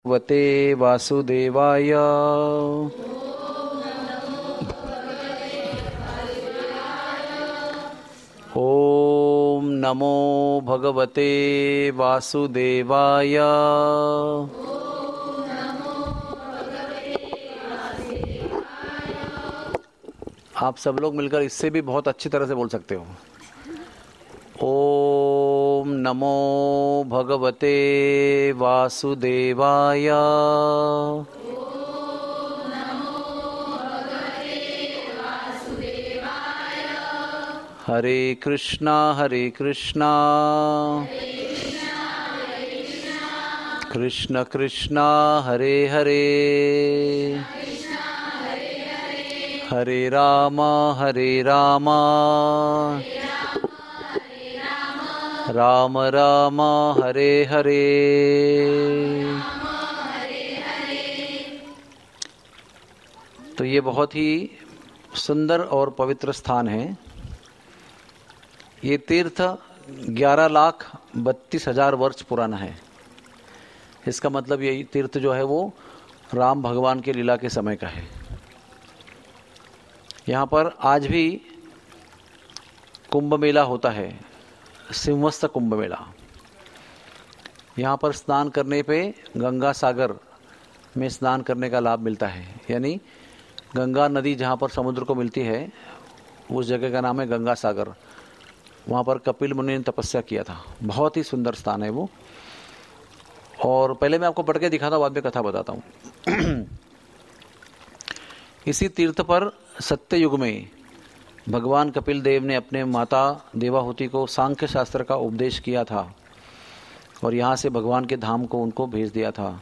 भगवते वासुदेवाय। ओम नमो भगवते वासुदेवाय। आप सब लोग मिलकर इससे भी बहुत अच्छी तरह से बोल सकते हो। ओम नमो भगवते वासुदेवाय। हरे कृष्णा कृष्ण कृष्णा हरे हरे, हरे राम राम राम हरे हरे। तो ये बहुत ही सुंदर और पवित्र स्थान है। ये तीर्थ 11,32,000 वर्ष पुराना है। इसका मतलब ये तीर्थ जो है वो राम भगवान के लीला के समय का है। यहाँ पर आज भी कुंभ मेला होता है, सिंहस्थ कुंभ मेला। यहाँ पर स्नान करने पे गंगा सागर में स्नान करने का लाभ मिलता है। यानी गंगा नदी जहाँ पर समुद्र को मिलती है उस जगह का नाम है गंगा सागर। वहाँ पर कपिल मुनि ने तपस्या किया था। बहुत ही सुंदर स्थान है वो। और पहले मैं आपको पढ़ के दिखाता हूँ, बाद में कथा बताता हूँ। इसी तीर्थ पर सत्य युग में भगवान कपिल देव ने अपने माता देवाहुति को सांख्य शास्त्र का उपदेश किया था और यहाँ से भगवान के धाम को उनको भेज दिया था।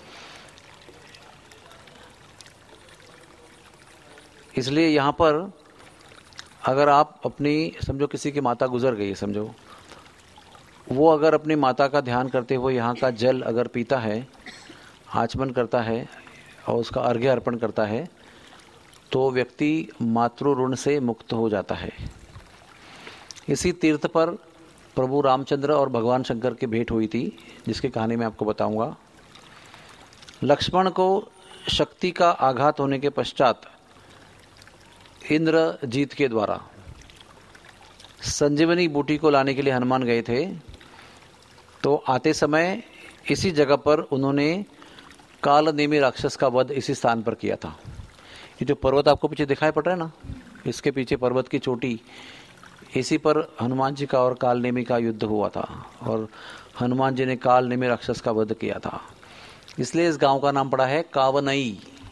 इसलिए यहाँ पर अगर आप अपनी समझो किसी की माता गुजर गई, समझो वो अगर अपनी माता का ध्यान करते हुए यहाँ का जल अगर पीता है, आचमन करता है और उसका अर्घ्य अर्पण करता है तो व्यक्ति मातृ ऋण से मुक्त हो जाता है। इसी तीर्थ पर प्रभु रामचंद्र और भगवान शंकर की भेंट हुई थी, जिसकी कहानी मैं आपको बताऊंगा। लक्ष्मण को शक्ति का आघात होने के पश्चात इंद्रजीत के द्वारा संजीवनी बूटी को लाने के लिए हनुमान गए थे। तो आते समय इसी जगह पर उन्होंने कालनेमी राक्षस का वध इसी स्थान पर किया था। ये जो पर्वत आपको पीछे दिखाई पड़ रहा है ना, इसके पीछे पर्वत की चोटी, इसी पर हनुमान जी का और कालनेमी का युद्ध हुआ था और हनुमान जी ने कालनेमी राक्षस का वध किया था। इसलिए इस गांव का नाम पड़ा है कावनई,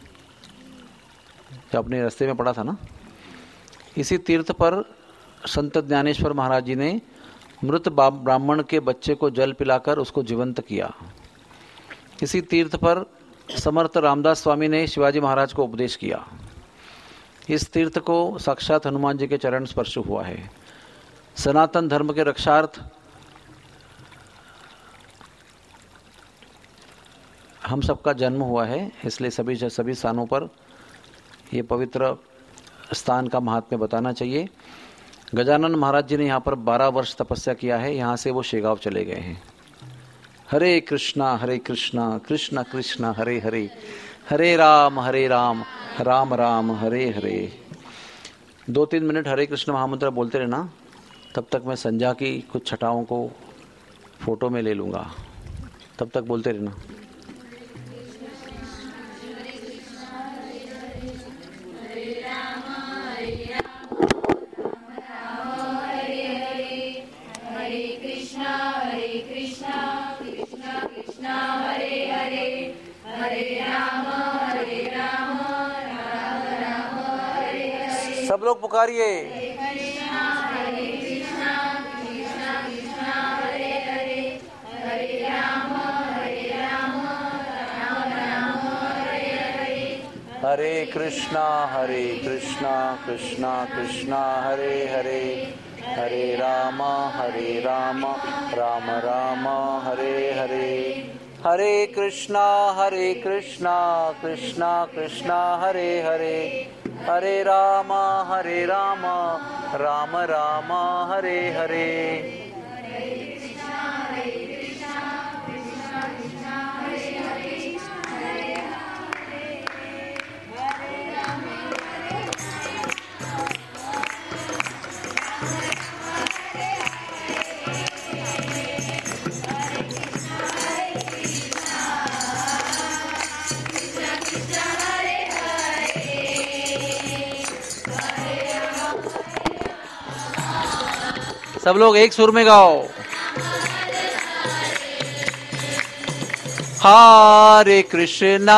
जो अपने रास्ते में पड़ा था ना। इसी तीर्थ पर संत ज्ञानेश्वर महाराज जी ने मृत ब्राह्मण के बच्चे को जल पिलाकर उसको जीवंत किया। इसी तीर्थ पर समर्थ रामदास स्वामी ने शिवाजी महाराज को उपदेश किया। इस तीर्थ को साक्षात हनुमान जी के चरण स्पर्श हुआ है। सनातन धर्म के रक्षार्थ हम सबका जन्म हुआ है, इसलिए सभी स्थानों पर ये पवित्र स्थान का महात्म्य बताना चाहिए। गजानन महाराज जी ने यहाँ पर 12 वर्ष तपस्या किया है। यहाँ से वो शेगांव चले गए हैं। हरे कृष्णा कृष्ण कृष्ण हरे हरे, हरे राम राम राम हरे हरे। 2-3 मिनट हरे कृष्ण महामंत्र बोलते रहना, तब तक मैं संध्या की कुछ छटाओं को फोटो में ले लूँगा। तब तक बोलते रहना। सब लोग पुकारिए। हरे कृष्णा कृष्णा कृष्णा हरे हरे, हरे राम राम राम हरे हरे। हरे कृष्णा कृष्णा कृष्णा हरे हरे, हरे राम राम राम हरे हरे। सब लोग एक सुर में गाओ। हरे कृष्णा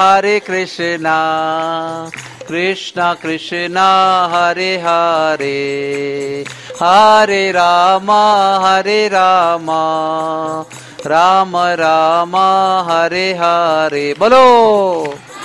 कृष्णा कृष्णा हरे हरे, हरे रामा राम राम हरे हरे। बोलो